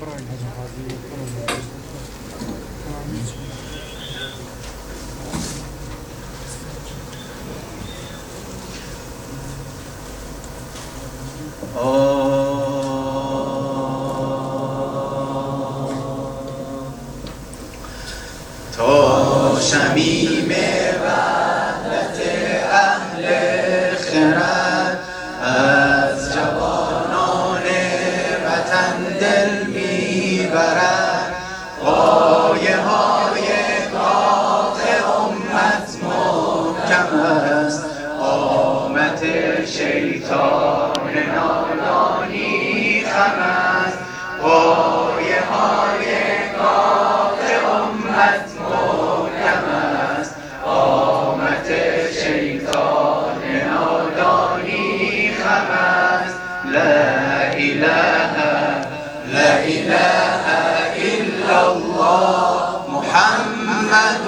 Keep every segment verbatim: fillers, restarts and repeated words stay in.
تا شمیم وحدت اهل خرد از جوانان وطن دل میبرد، پایه های گاه امت محکم است، قامت شیطان نادانی خم است، پایه های گاه امت محکم است، قامت شیطان نادانی خم است. لا اله لا اله الا الله محمد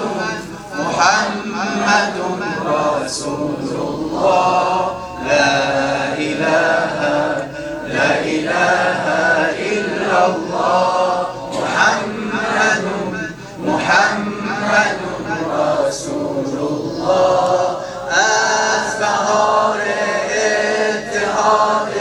محمد رسول الله. لا اله لا اله الا الله محمد محمد رسول الله. از بهار اتحاد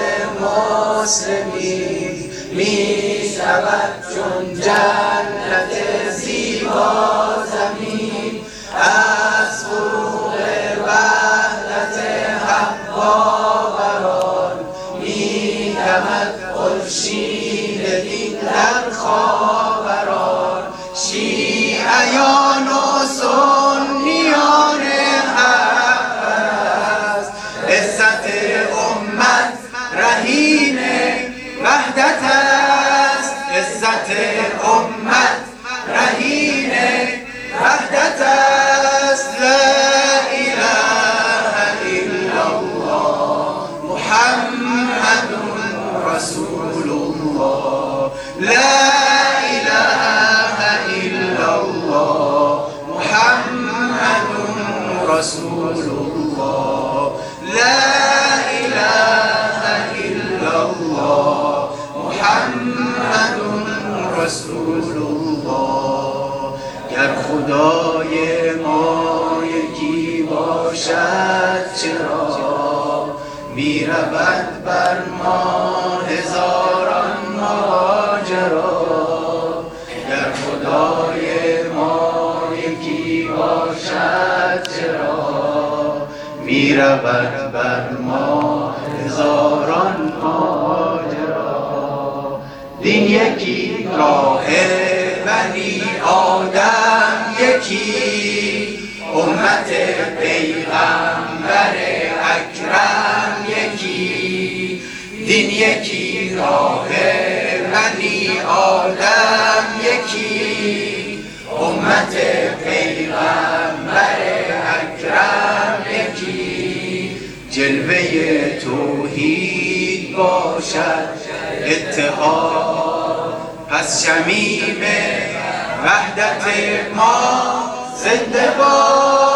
مسلمین می شود چون جنت زیبا زمین، از فروغ وحدت حق باوران می دمد خورشید دین در خاوران. شیعیان و سنیان حق پرست، عزت امت رهین وحدت است، عزت امت رهین وحدت است. لا اله الا الله محمد رسول الله. لا اله الا الله محمد رسول الله. لا اله الا الله محمد رسول الله. گر خدای ما یکی باشد چرا، می رود بر ما هزاران ماجرا. گر خدای ما یکی باشد چرا، می رود بر ما هزاران ماجرا. دین یکی، راه بنی آدم یکی، امت پیغمبر اکرم یکی. دین یکی، راه بنی آدم یکی، امت پیغمبر اکرم یکی. جلوه توحید باشد اتحاد، پس شمیم وحدت ما زنده باد.